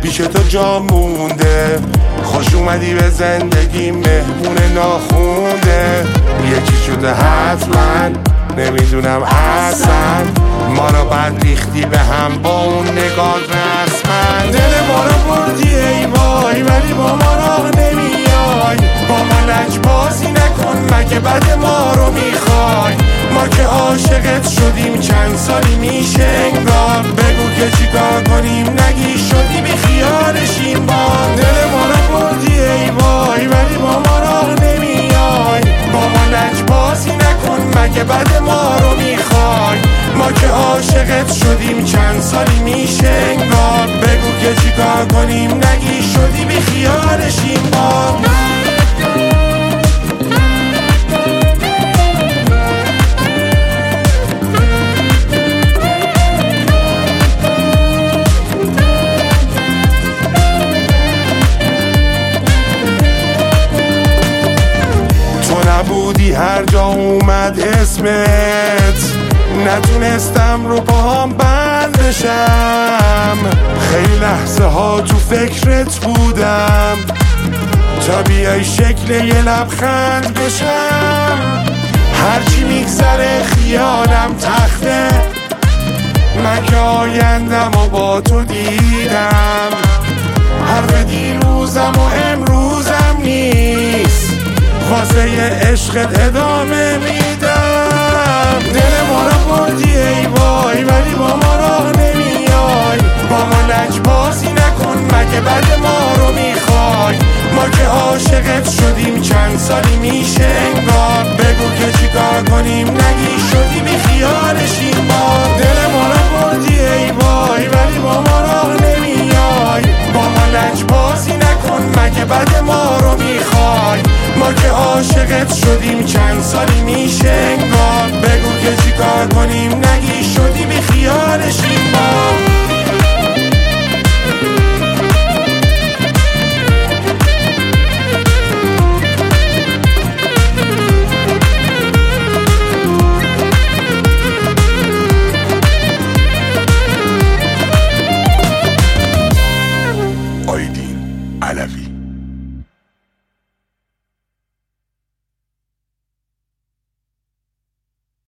پیش تو جا مونده، خوش اومدی به زندگی مهمون ناخونده. یکی شده حتما نمیدونم اصلا، ما رو بد ریختی به هم با اون نگاه رسمن. دل ما رو بردی ای وای ولی با ما راه نمیای، با ما لجبازی نکن مگه بد ما رو میخوای. ما که عاشقت شدیم چند سالی میشه انگار، بگو که چیکار کنیم نگی شدی بی خیالشیم با. دل ما رو بردی ای وای ولی با ما راه نمیای، با ما لجبازی نکن مگه بد ما رو میخوای. ما که عاشقت شدیم چند سالی میشه انگار، بگو که چیکار کنیم نگی شدی بی خیالشیم با. نبودی هر جا اومد اسمت، نتونستم رو پاهم بند بشم. خیلی لحظه ها تو فکرت بودم تا بیای شکل یه لبخند بشم. هرچی میگذره خیالم تخته، من که آیندم و با تو دیدم. حرف دیروزم و امروزم نیست، واسه یه عشقت ادامه میدم. دل ما رو بردی ای وای ولی با ما راه نمیای، با ما لجبازی نکن مگه بد ما رو میخوای. ما که عاشقت شدیم چند سالی میشه انگار، بگو که چیکار کنیم نگی